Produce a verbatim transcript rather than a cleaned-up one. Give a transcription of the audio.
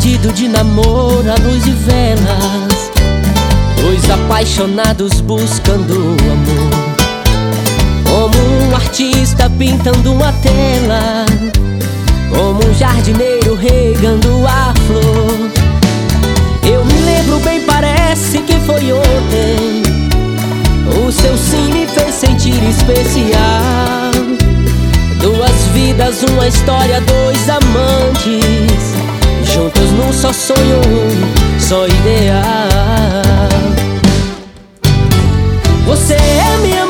pedido de namoro à luz de velas, dois apaixonados buscando amor, como um artista pintando uma tela, como um jardineiro regando a flor. Eu me lembro bem, parece que foi ontem. O seu sim me fez sentir especial. Duas vidas, uma história, dois amantes, juntos num só sonho, só ideal. Você é minha